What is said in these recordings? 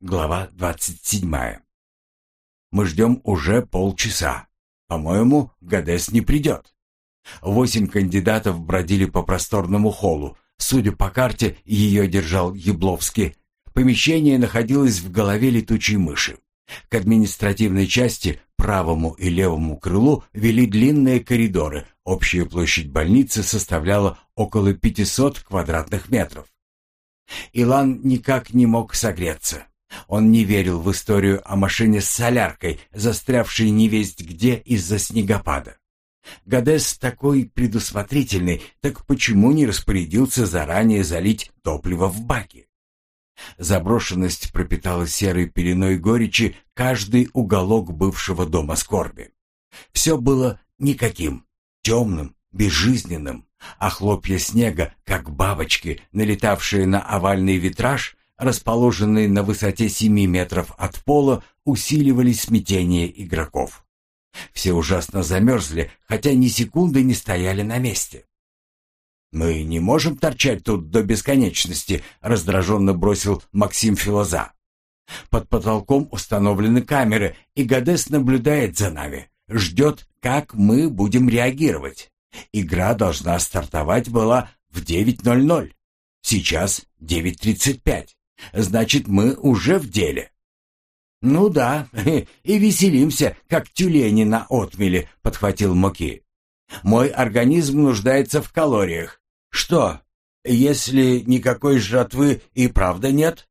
Глава 27. Мы ждем уже полчаса. По-моему, Гадес не придет. 8 кандидатов бродили по просторному холлу. Судя по карте, ее держал Ябловский. Помещение находилось в голове летучей мыши. К административной части, правому и левому крылу, вели длинные коридоры. Общая площадь больницы составляла около 500 квадратных метров. Илан никак не мог согреться. Он не верил в историю о машине с соляркой, застрявшей невесть где из-за снегопада. Гадес такой предусмотрительный, так почему не распорядился заранее залить топливо в баки? Заброшенность пропитала серой пеленой горечи каждый уголок бывшего дома скорби. Все было никаким, темным, безжизненным, а хлопья снега, как бабочки, налетавшие на овальный витраж, расположенный на высоте 7 метров от пола, усиливали смятение игроков. Все ужасно замерзли, хотя ни секунды не стояли на месте. «Мы не можем торчать тут до бесконечности», — раздраженно бросил Максим Филоза. «Под потолком установлены камеры, и Гадес наблюдает за нами, ждет, как мы будем реагировать. Игра должна стартовать была в 9:00. Сейчас 9:35. Значит, мы уже в деле». «Ну да, и веселимся, как тюлени на отмеле», — подхватил Моки. «Мой организм нуждается в калориях. Что, если никакой жратвы и правда нет?»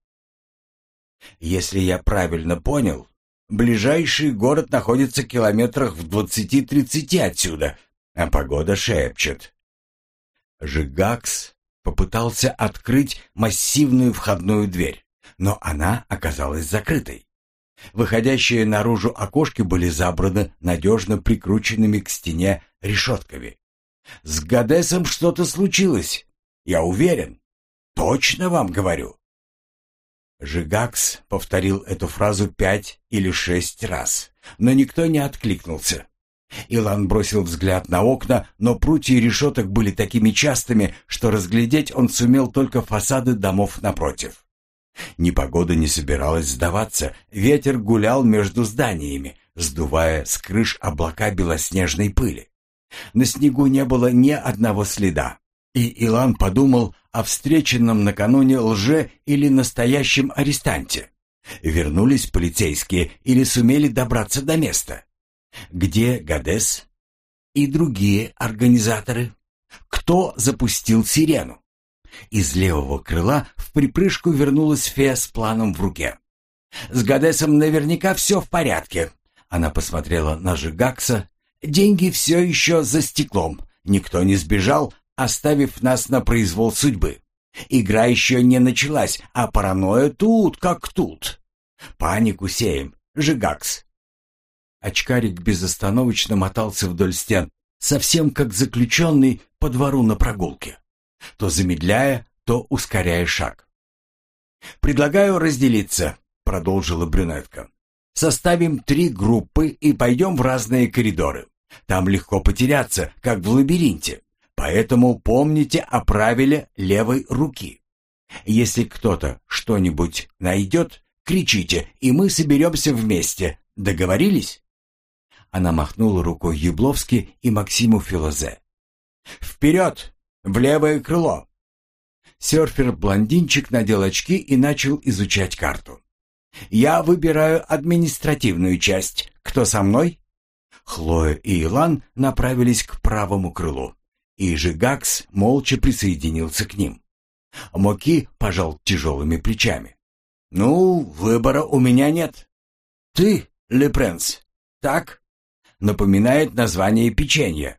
«Если я правильно понял, ближайший город находится километрах в 20-30 отсюда, а погода шепчет». Жигакс попытался открыть массивную входную дверь, но она оказалась закрытой. Выходящие наружу окошки были забраны надежно прикрученными к стене решетками. «С Гадесом что-то случилось, я уверен. Точно вам говорю». Жигакс повторил эту фразу 5 или 6 раз, но никто не откликнулся. Илан бросил взгляд на окна, но прутья решеток были такими частыми, что разглядеть он сумел только фасады домов напротив. Непогода не собиралась сдаваться, ветер гулял между зданиями, сдувая с крыш облака белоснежной пыли. На снегу не было ни одного следа, и Илан подумал о встреченном накануне лже или настоящем арестанте. Вернулись полицейские или сумели добраться до места? Где Гадес и другие организаторы? Кто запустил сирену? Из левого крыла в припрыжку вернулась Фея с планом в руке. «С Гадесом наверняка все в порядке». Она посмотрела на Жигакса. «Деньги все еще за стеклом. Никто не сбежал, оставив нас на произвол судьбы. Игра еще не началась, а паранойя тут как тут. Панику сеем, Жигакс». Очкарик безостановочно мотался вдоль стен, совсем как заключенный по двору на прогулке, то замедляя, то ускоряя шаг. «Предлагаю разделиться», — продолжила брюнетка. «Составим 3 группы и пойдем в разные коридоры. Там легко потеряться, как в лабиринте, поэтому помните о правиле левой руки. Если кто-то что-нибудь найдет, кричите, и мы соберемся вместе. Договорились?» Она махнула рукой Ябловски и Максиму Филозе. «Вперед! В левое крыло!» Серфер-блондинчик надел очки и начал изучать карту. «Я выбираю административную часть. Кто со мной?» Хлоя и Илан направились к правому крылу, и Жигакс молча присоединился к ним. Моки пожал тяжелыми плечами. «Ну, выбора у меня нет. Ты, Лепренс, так?» Напоминает название печенья.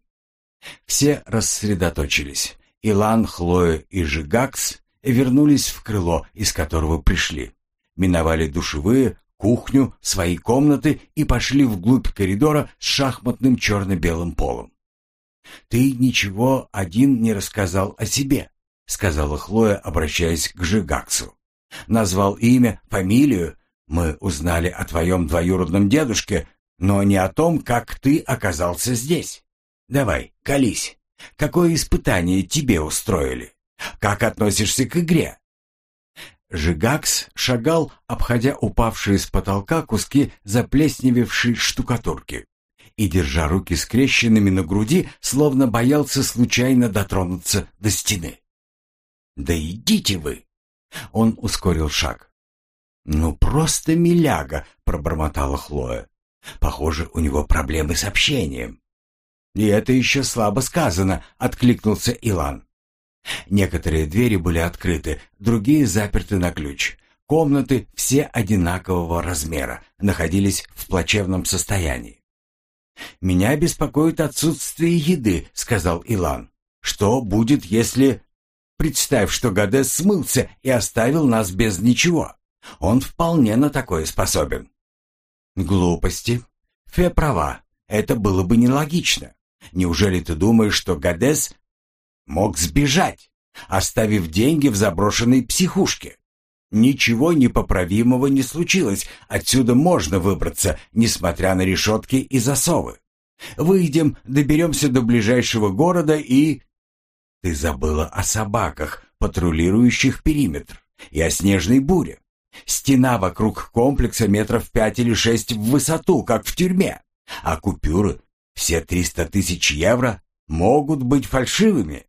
Все рассредоточились. Илан, Хлоя и Жигакс вернулись в крыло, из которого пришли. Миновали душевые, кухню, свои комнаты и пошли вглубь коридора с шахматным черно-белым полом. «Ты ничего один не рассказал о себе», — сказала Хлоя, обращаясь к Жигаксу. «Назвал имя, фамилию. Мы узнали о твоем двоюродном дедушке, но не о том, как ты оказался здесь. Давай, колись. Какое испытание тебе устроили? Как относишься к игре?» Жигакс шагал, обходя упавшие с потолка куски заплесневевшей штукатурки, и, держа руки скрещенными на груди, словно боялся случайно дотронуться до стены. «Да идите вы!» Он ускорил шаг. «Ну, просто миляга!» — пробормотала Хлоя. «Похоже, у него проблемы с общением». «И это еще слабо сказано», — откликнулся Илан. Некоторые двери были открыты, другие заперты на ключ. Комнаты, все одинакового размера, находились в плачевном состоянии. «Меня беспокоит отсутствие еды», — сказал Илан. «Что будет, если...» «Представь, что Гадес смылся и оставил нас без ничего. Он вполне на такое способен». «Глупости. Фе права. Это было бы нелогично. Неужели ты думаешь, что Гадес мог сбежать, оставив деньги в заброшенной психушке? Ничего непоправимого не случилось. Отсюда можно выбраться, несмотря на решетки и засовы. Выйдем, доберемся до ближайшего города и...» «Ты забыла о собаках, патрулирующих периметр, и о снежной буре. Стена вокруг комплекса метров 5 или 6 в высоту, как в тюрьме. А купюры, все 300 тысяч евро, могут быть фальшивыми».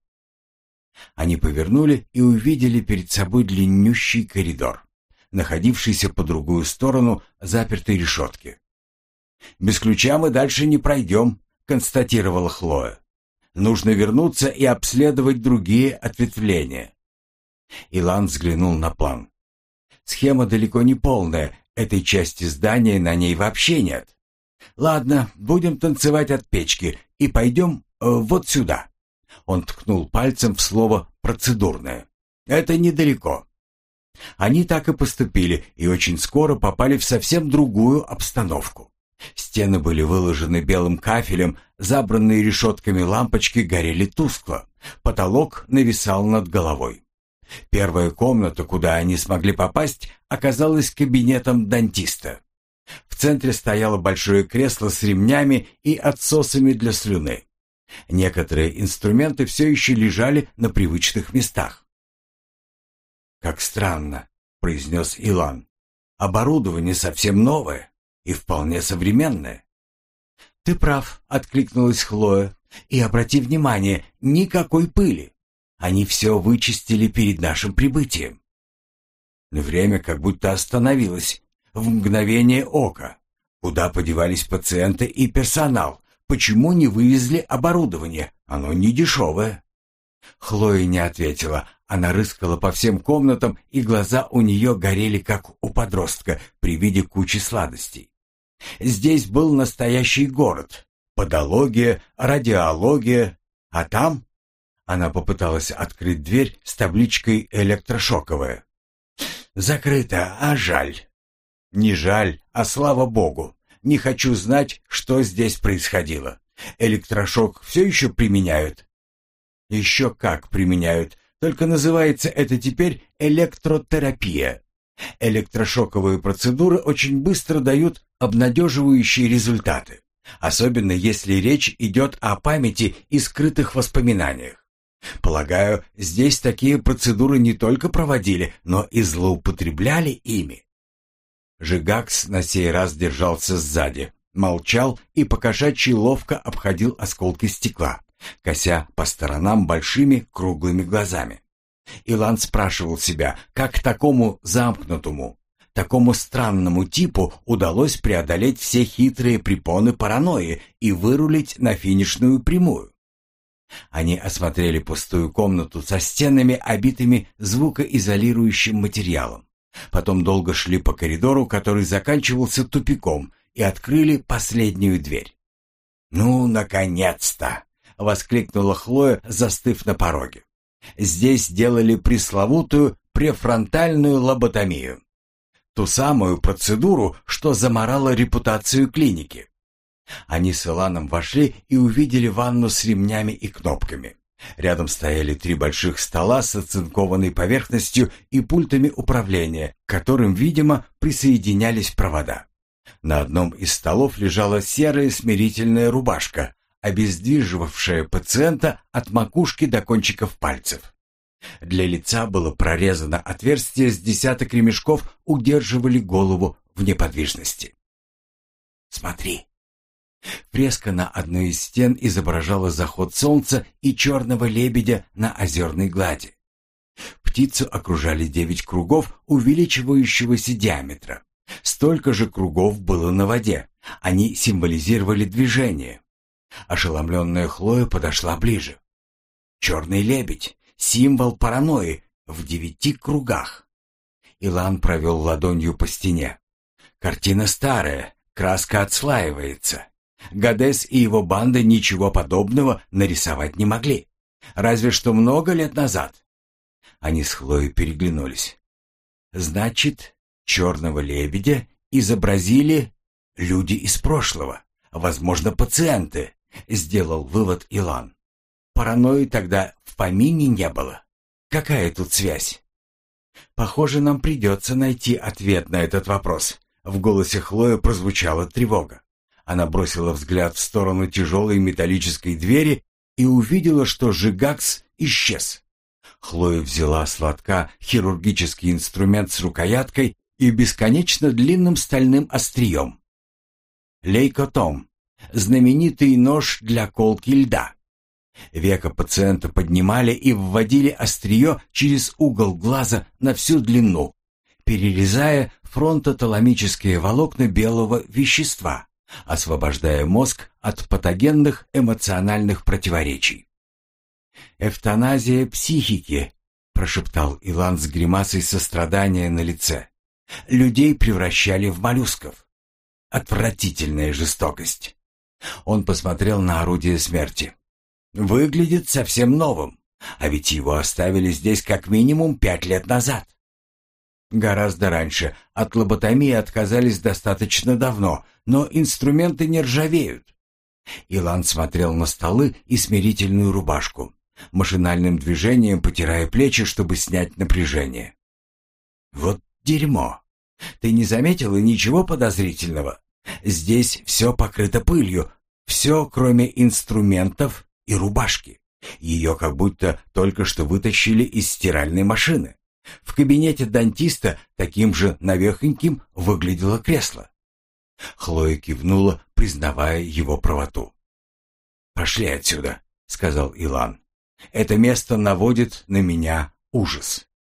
Они повернули и увидели перед собой длиннющий коридор, находившийся по другую сторону запертой решетки. «Без ключа мы дальше не пройдем», — констатировала Хлоя. «Нужно вернуться и обследовать другие ответвления». Илан взглянул на план. «Схема далеко не полная, этой части здания на ней вообще нет. Ладно, будем танцевать от печки и пойдем вот сюда». Он ткнул пальцем в слово «процедурное». «Это недалеко». Они так и поступили, и очень скоро попали в совсем другую обстановку. Стены были выложены белым кафелем, забранные решетками лампочки горели тускло, потолок нависал над головой. Первая комната, куда они смогли попасть, оказалась кабинетом дантиста. В центре стояло большое кресло с ремнями и отсосами для слюны. Некоторые инструменты все еще лежали на привычных местах. «Как странно», — произнес Илан. «Оборудование совсем новое и вполне современное». «Ты прав», — откликнулась Хлоя. «И обрати внимание, никакой пыли. Они все вычистили перед нашим прибытием». Время как будто остановилось в мгновение ока. Куда подевались пациенты и персонал? Почему не вывезли оборудование? Оно не дешевое. Хлоя не ответила. Она рыскала по всем комнатам, и глаза у нее горели, как у подростка, при виде кучи сладостей. Здесь был настоящий город. Подология, радиология. А там... Она попыталась открыть дверь с табличкой «Электрошоковая». «Закрыто, а жаль». «Не жаль, а слава богу. Не хочу знать, что здесь происходило. Электрошок все еще применяют?» «Еще как применяют, только называется это теперь электротерапия. Электрошоковые процедуры очень быстро дают обнадеживающие результаты, особенно если речь идет о памяти и скрытых воспоминаниях. Полагаю, здесь такие процедуры не только проводили, но и злоупотребляли ими». Жигакс на сей раз держался сзади, молчал и покошачьи ловко обходил осколки стекла, кося по сторонам большими круглыми глазами. Илан спрашивал себя, как такому замкнутому, такому странному типу удалось преодолеть все хитрые препоны паранойи и вырулить на финишную прямую. Они осмотрели пустую комнату со стенами, обитыми звукоизолирующим материалом. Потом долго шли по коридору, который заканчивался тупиком, и открыли последнюю дверь. «Ну, наконец-то!» — воскликнула Хлоя, застыв на пороге. «Здесь делали пресловутую префронтальную лоботомию. Ту самую процедуру, что заморала репутацию клиники». Они с Иланом вошли и увидели ванну с ремнями и кнопками. Рядом стояли 3 больших стола с оцинкованной поверхностью и пультами управления, к которым, видимо, присоединялись провода. На одном из столов лежала серая смирительная рубашка, обездвиживавшая пациента от макушки до кончиков пальцев. Для лица было прорезано отверстие, с десяток ремешков удерживали голову в неподвижности. «Смотри!» Фреска на одной из стен изображала заход солнца и черного лебедя на озерной глади. Птицу окружали 9 кругов увеличивающегося диаметра. Столько же кругов было на воде. Они символизировали движение. Ошеломленная Хлоя подошла ближе. Черный лебедь — символ паранойи в 9 кругах. Илан провел ладонью по стене. Картина старая, краска отслаивается. Гадес и его банда ничего подобного нарисовать не могли. Разве что много лет назад. Они с Хлоей переглянулись. Значит, черного лебедя изобразили люди из прошлого, возможно, пациенты, сделал вывод Илан. Паранойи тогда в помине не было. Какая тут связь? Похоже, нам придется найти ответ на этот вопрос. В голосе Хлои прозвучала тревога. Она бросила взгляд в сторону тяжелой металлической двери и увидела, что Жигакс исчез. Хлоя взяла с лотка хирургический инструмент с рукояткой и бесконечно длинным стальным острием. Лейкотом — знаменитый нож для колки льда. Веко пациента поднимали и вводили острие через угол глаза на всю длину, перерезая фронтоталамические волокна белого вещества, освобождая мозг от патогенных эмоциональных противоречий. «Эвтаназия психики», — прошептал Илан с гримасой сострадания на лице. «Людей превращали в моллюсков. Отвратительная жестокость». Он посмотрел на орудие смерти. «Выглядит совсем новым, а ведь его оставили здесь как минимум 5 лет назад». Гораздо раньше. От лоботомии отказались достаточно давно, но инструменты не ржавеют. Илан смотрел на столы и смирительную рубашку, машинальным движением потирая плечи, чтобы снять напряжение. «Вот дерьмо! Ты не заметила ничего подозрительного? Здесь все покрыто пылью, все, кроме инструментов и рубашки. Ее как будто только что вытащили из стиральной машины. В кабинете дантиста таким же навехоньким выглядело кресло». Хлоя кивнула, признавая его правоту. «Пошли отсюда», — сказал Илан. «Это место наводит на меня ужас».